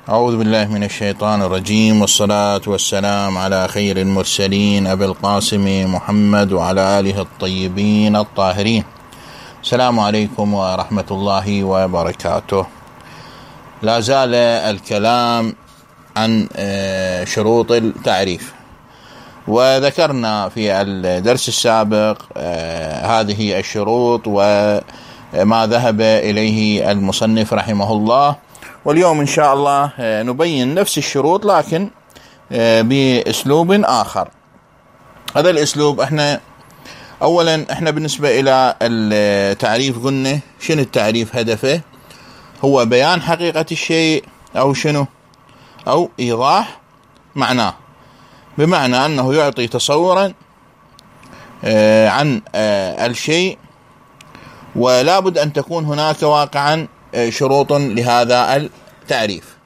أعوذ بالله من الشيطان الرجيم، والصلاة والسلام على خير المرسلين أبي القاسم محمد وعلى آله الطيبين الطاهرين. السلام عليكم ورحمة الله وبركاته. لا زال الكلام عن شروط التعريف، وذكرنا في الدرس السابق هذه الشروط وما ذهب إليه المصنف رحمه الله، واليوم إن شاء الله نبين نفس الشروط لكن بأسلوب آخر. هذا الأسلوب أولا احنا بالنسبة إلى التعريف قلنا شنو التعريف؟ هدفه هو بيان حقيقة الشيء أو شنو، أو إيضاح معناه، بمعنى أنه يعطي تصورا عن الشيء، ولا بد أن تكون هناك واقعا شروط لهذا التعريف.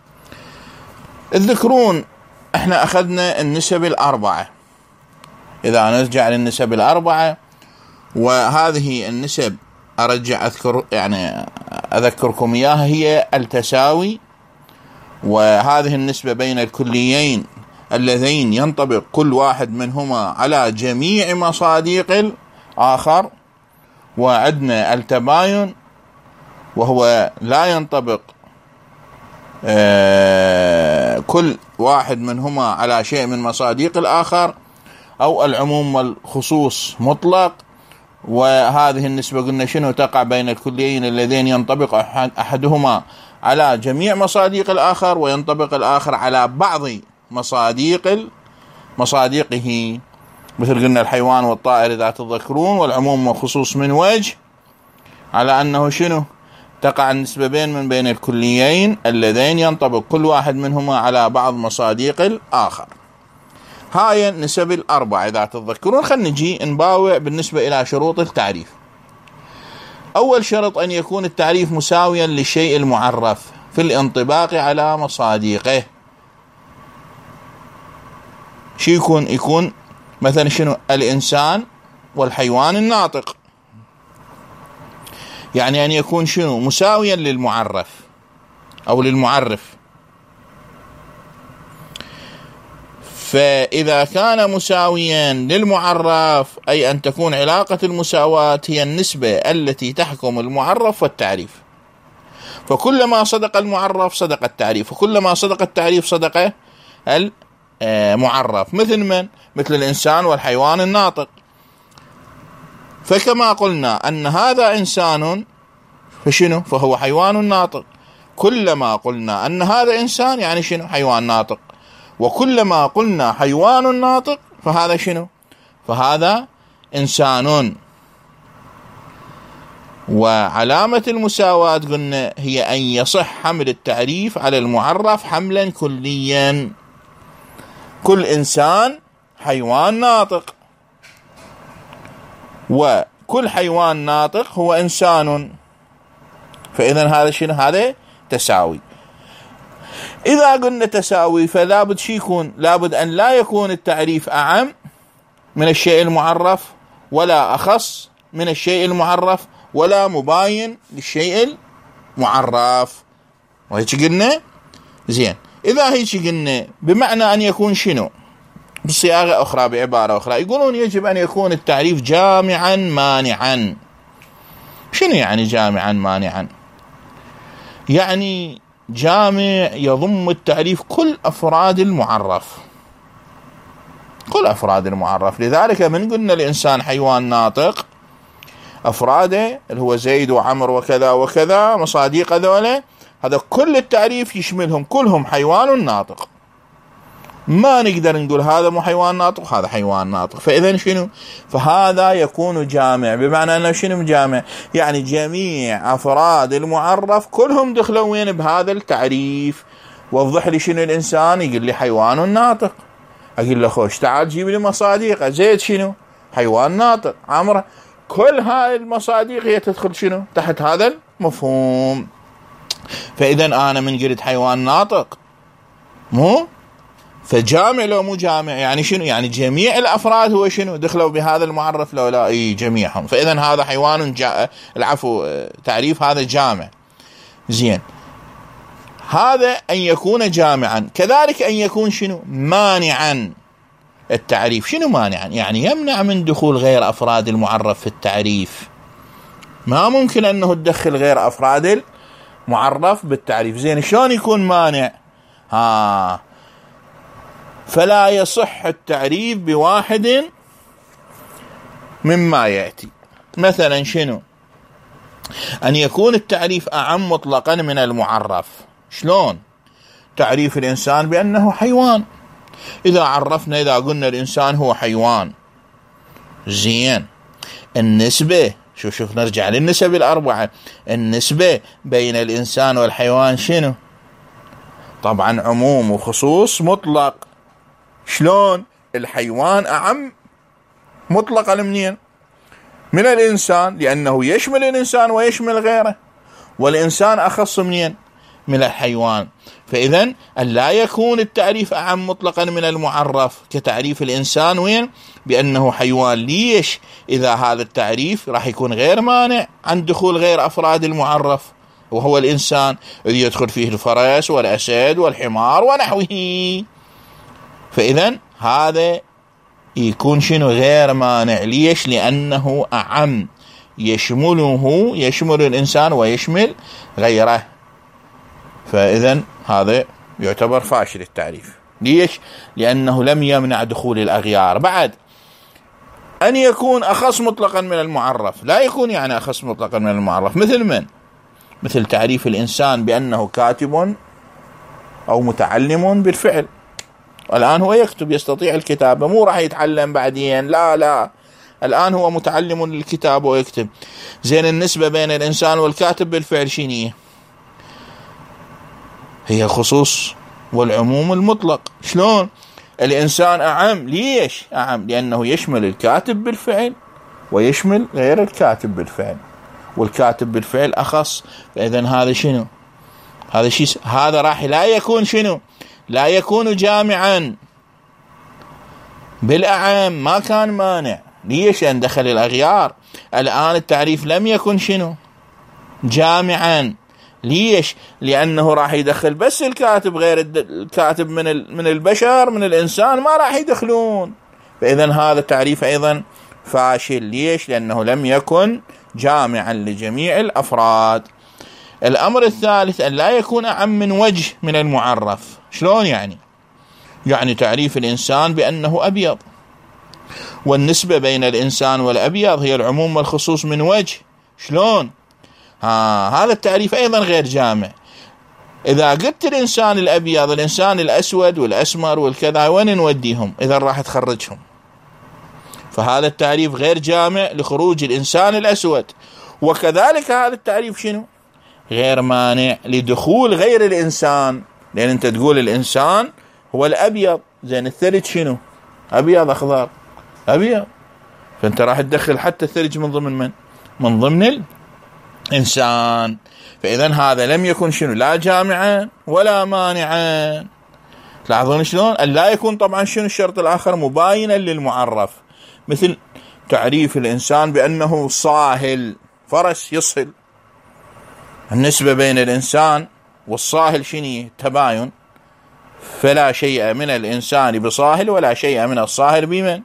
الذكرون احنا أخذنا النسب الأربعة، إذا نرجع للنسب الأربعة، وهذه النسب أرجع أذكركم إياها، هي التساوي، وهذه النسبة بين الكليين اللذين ينطبق كل واحد منهما على جميع مصادق الآخر، وعندنا التباين وهو لا ينطبق كل واحد منهما على شيء من مصادق الآخر، أو العموم والخصوص مطلق. وهذه النسبة قلنا شنو؟ تقع بين الكليين اللذين ينطبق أحدهما على جميع مصادق الآخر، وينطبق الآخر على بعض مصادقه، مثل قلنا الحيوان والطائر إذا تذكرون، والعموم والخصوص من وجه، على أنه شنو؟ تقع النسبة بين الكليين اللذين ينطبق كل واحد منهما على بعض مصادق الآخر. هاي النسب الأربعة إذا تذكرون. خلينا نجي نباوع بالنسبة إلى شروط التعريف. أول شرط أن يكون التعريف مساويا للشيء المعرف في الانطباق على مصادقه. شو يكون مثلا شنو؟ الإنسان والحيوان الناطق، يعني أن يكون شنو؟ مساويا للمعرف أو للمعرف. فإذا كان مساويا للمعرف، أي أن تكون علاقة المساواة هي النسبة التي تحكم المعرف والتعريف، فكلما صدق المعرف صدق التعريف، وكلما صدق التعريف صدق المعرف. مثل الإنسان والحيوان الناطق. فكما قلنا أن هذا إنسان فشنو؟ فهو حيوان ناطق. كلما قلنا أن هذا إنسان يعني شنو؟ حيوان ناطق. وكلما قلنا حيوان ناطق فهذا شنو؟ فهذا إنسان. وعلامة المساواة قلنا هي أن يصح حمل التعريف على المعرف حملا كليا. كل إنسان حيوان ناطق، وكل حيوان ناطق هو إنسان، فإذا هذا شنو؟ هذا تساوي. إذا قلنا تساوي فلا بد يكون، لابد أن لا يكون التعريف أعم من الشيء المعرف، ولا أخص من الشيء المعرف، ولا مباين للشيء المعرف. وهيك قلنا زين. إذا هيك قلنا بمعنى أن يكون شنو؟ بصياغة أخرى، بعبارة أخرى، يقولون يجب أن يكون التعريف جامعا مانعا. شنو يعني جامعا مانعا؟ يعني جامع يضم التعريف كل أفراد المعرف، كل أفراد المعرف. لذلك من قلنا الإنسان حيوان ناطق، أفراده اللي هو زيد وعمر وكذا وكذا مصادق هذول، هذا كل التعريف يشملهم، كلهم حيوان ناطق. ما نقدر نقول هذا مو حيوان ناطق هذا حيوان ناطق. فإذا شنو؟ فهذا يكون جامع، بمعنى أنه شنو جامع؟ يعني جميع أفراد المعرف كلهم دخلوا وين؟ بهذا التعريف. وضح لي شنو الإنسان؟ يقول لي حيوان ناطق. أقول له خوش تعال جيب لي مصادق. زيد شنو؟ حيوان ناطق. عمره. كل هاي المصادق هي تدخل شنو؟ تحت هذا المفهوم. فإذا أنا من قلت حيوان ناطق مو فجامع لو مو جامع؟ يعني شنو؟ يعني جميع الأفراد هو شنو؟ دخلوا بهذا المعرف لو لا؟ جميعهم. فإذا هذا حيوان تعريف هذا جامع. زين. هذا أن يكون جامعا. كذلك أن يكون شنو؟ مانعا. التعريف شنو مانعا؟ يعني يمنع من دخول غير أفراد المعرف في التعريف. ما ممكن أنه تدخل غير أفراد المعرف بالتعريف. زين شلون يكون مانع؟ فلا يصح التعريف بواحد مما يأتي. مثلا شنو؟ أن يكون التعريف أعم مطلقا من المعرف. شلون؟ تعريف الإنسان بأنه حيوان. إذا قلنا الإنسان هو حيوان، زين النسبة، شوف نرجع للنسب الأربعة. النسبة بين الإنسان والحيوان شنو؟ طبعا عموم وخصوص مطلق. شلون؟ الحيوان أعم مطلقا منين؟ من الإنسان، لأنه يشمل الإنسان ويشمل غيره، والإنسان أخص منين؟ من الحيوان. فإذا أن لا يكون التعريف أعم مطلقا من المعرف كتعريف الإنسان وين؟ بأنه حيوان. ليش؟ إذا هذا التعريف راح يكون غير مانع عن دخول غير أفراد المعرف وهو الإنسان، إذ يدخل فيه الفرس والأسد والحمار ونحوه. فإذا هذا يكون شنو؟ غير مانع. ليش؟ لأنه أعم، يشمل الإنسان ويشمل غيره. فإذا هذا يعتبر فاشل التعريف. ليش؟ لأنه لم يمنع دخول الأغيار. بعد أن يكون أخص مطلقا من المعرف. لا يكون يعني أخص مطلقا من المعرف مثل من؟ مثل تعريف الإنسان بأنه كاتب أو متعلم بالفعل. الآن هو يكتب، يستطيع الكتابة، مو راح يتعلم بعدين، لا الآن هو متعلم للكتاب ويكتب. زين النسبة بين الإنسان والكاتب بالفعل شنو هي؟ خصوص والعموم المطلق. شلون؟ الإنسان أعم. ليش أعم؟ لأنه يشمل الكاتب بالفعل ويشمل غير الكاتب بالفعل، والكاتب بالفعل أخص. فإذن هذا شنو؟ هذا راح لا يكون شنو؟ لا يكون جامعا بالأعم. ما كان مانع. ليش؟ أن دخل الأغيار. الآن التعريف لم يكن شنو؟ جامعا. ليش؟ لأنه راح يدخل بس الكاتب، غير الكاتب من البشر من الإنسان ما راح يدخلون. فإذا هذا التعريف أيضا فاشل. ليش؟ لأنه لم يكن جامعا لجميع الأفراد. الأمر الثالث أن لا يكون أعم من وجه من المعرف. شلون يعني؟ يعني تعريف الإنسان بأنه أبيض، والنسبة بين الإنسان والأبيض هي العموم والخصوص من وجه. شلون؟ هذا التعريف أيضا غير جامع. إذا قلت الإنسان الأبيض، الإنسان الأسود والأسمر والكذا، وين نوديهم؟ إذا راح تخرجهم. فهذا التعريف غير جامع لخروج الإنسان الأسود. وكذلك هذا التعريف شنو؟ غير مانع لدخول غير الإنسان، لأن أنت تقول الإنسان هو الأبيض. زين الثلج شنو؟ أبيض أخضر أبيض. فأنت راح تدخل حتى الثلج من ضمن من؟ من ضمن الإنسان. فإذا هذا لم يكن شنو؟ لا جامعا ولا مانعا. لاحظون شلون؟ أن لا يكون طبعا شنو الشرط الآخر؟ مباينا للمعرف. مثل تعريف الإنسان بأنه صاهل، فرس يصهل. النسبة بين الإنسان والصاهل شنو؟ تباين. فلا شيء من الإنسان بصاهل ولا شيء من الصاهل بمن.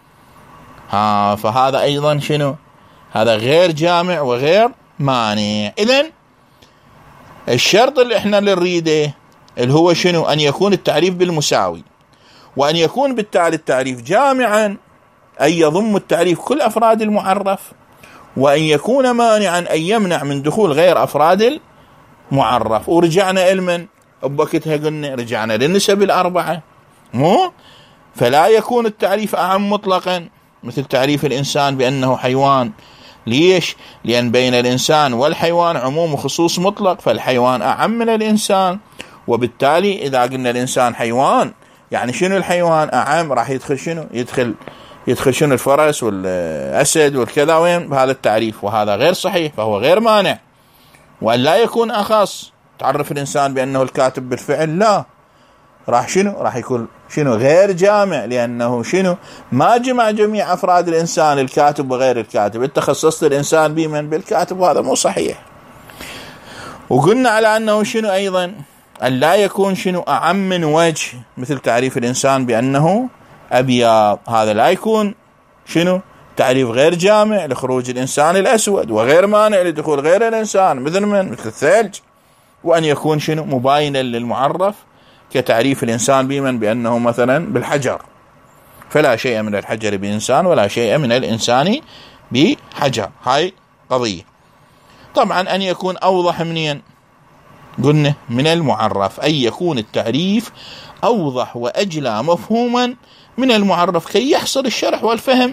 فهذا أيضا شنو؟ هذا غير جامع وغير مانع. إذن الشرط اللي احنا نريده اللي هو شنو؟ أن يكون التعريف بالمساوي، وأن يكون بالتالي التعريف جامعا أن يضم التعريف كل أفراد المعرف، وأن يكون مانعا أن يمنع من دخول غير أفراد المعرف. ورجعنا إلمن بوقتها قلنا رجعنا للنسب الأربعة. فلا يكون التعريف أعم مطلقا مثل تعريف الإنسان بأنه حيوان. ليش؟ لأن بين الإنسان والحيوان عموم وخصوص مطلق، فالحيوان أعم من الإنسان. وبالتالي إذا قلنا الإنسان حيوان، يعني شنو الحيوان أعم؟ راح يدخل شنو؟ يدخل شنو؟ الفرس والأسد والكذا وين بهذا التعريف، وهذا غير صحيح، فهو غير مانع. وأن لا يكون أخص، تعرف الإنسان بأنه الكاتب بالفعل، لا، راح يكون شنو؟ غير جامع، لأنه شنو؟ ما جمع جميع أفراد الإنسان، الكاتب وغير الكاتب. انت خصصت الإنسان بمن؟ بالكاتب، وهذا مو صحيح. وقلنا على أنه شنو أيضا؟ أن لا يكون شنو أعم من وجه، مثل تعريف الإنسان بأنه أبيض، هذا لا يكون شنو تعريف غير جامع لخروج الإنسان الأسود، وغير مانع لدخول غير الإنسان مثل الثلج. وأن يكون شنو مباينا للمعرف كتعريف الإنسان بأنه مثلا بالحجر، فلا شيء من الحجر بإنسان ولا شيء من الإنسان بحجر. هاي قضية. طبعا أن يكون أوضح منين؟ قلنا من المعرف، أن يكون التعريف أوضح وأجلى مفهوما من المعرف كي يحصل الشرح والفهم.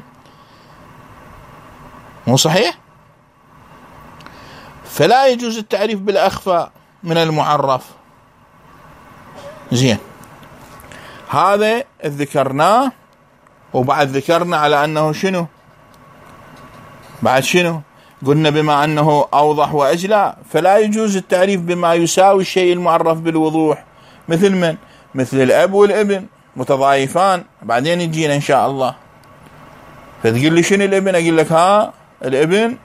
مو صحيح؟ فلا يجوز التعريف بالأخفى من المعرف. زين، هذا ذكرناه، وبعد ذكرنا على أنه شنو بعد شنو قلنا بما أنه أوضح وأجلى فلا يجوز التعريف بما يساوي الشيء المعرف بالوضوح، مثل من؟ مثل الأب والابن متضايفان، بعدين يجينا إن شاء الله. فتقول لي شنو الابن؟ أقول لك الابن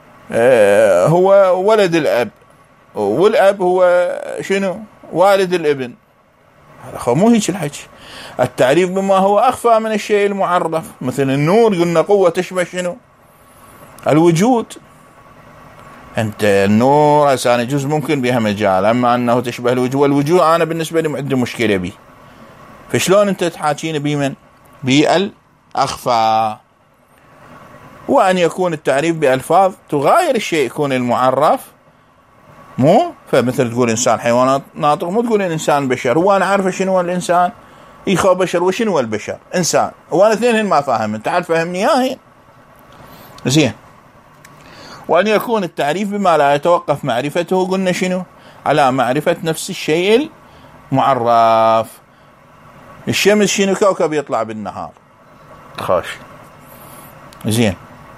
هو ولد الأب، والأب هو شنو والد الابن. هذا مو هيك الحكي. التعريف بما هو أخفى من الشيء المعرف، مثل النور قلنا قوة تشبه شنو الوجود. أنت النور هسه جزء ممكن بها مجال، أما أنه تشبه الوجود، والوجود أنا بالنسبة لي عندي مشكلة به. فشلون أنت تحاكيني بمن؟ بالأخفى. وأن يكون التعريف بألفاظ تغاير الشيء يكون المعرف، مو فمثل تقول إنسان حيوانات ناطق، مو تقول الإنسان بشر. وأنا عارفة شنو الإنسان يخو بشر وشنو البشر إنسان، وأنا اثنين ما فاهم، أنت تعال فهمني إياهن. زين. وأن يكون التعريف بما لا يتوقف معرفته، قلنا شنو على معرفة نفس الشيء المعرف. الشمس شنو كوكب يطلع بالنهار، خوش. زين،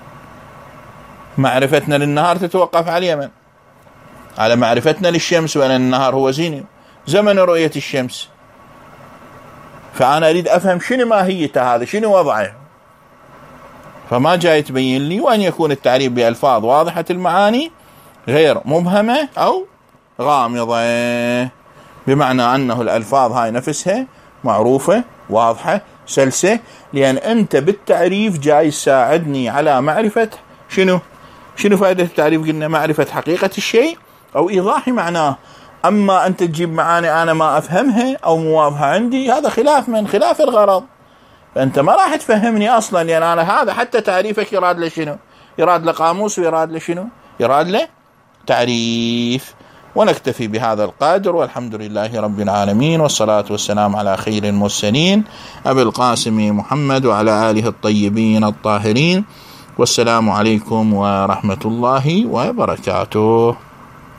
معرفتنا للنهار تتوقف على اليمن، على معرفتنا للشمس، وأن النهار هو زمن رؤية الشمس. فأنا أريد أفهم شنو ماهيته، هذا شنو وضعه، فما جاي تبين لي. وأن يكون التعريف بألفاظ واضحة المعاني غير مبهمة أو غامضة، بمعنى أنه الألفاظ هاي نفسها معروفة واضحة سلسة، لأن أنت بالتعريف جاي تساعدني على معرفة شنو فائدة التعريف؟ قلنا معرفة حقيقة الشيء أو إيضاح معناه. أما أنت تجيب معاني أنا ما أفهمها أو مو واضحة عندي، هذا خلاف الغرض، فأنت ما راح تفهمني أصلا، لأن أنا هذا حتى تعريفك يراد له شنو؟ يراد له قاموس، ويراد له شنو؟ يراد له تعريف. ونكتفي بهذا القدر، والحمد لله رب العالمين، والصلاة والسلام على خير المرسلين أبي القاسم محمد وعلى آله الطيبين الطاهرين، والسلام عليكم ورحمة الله وبركاته.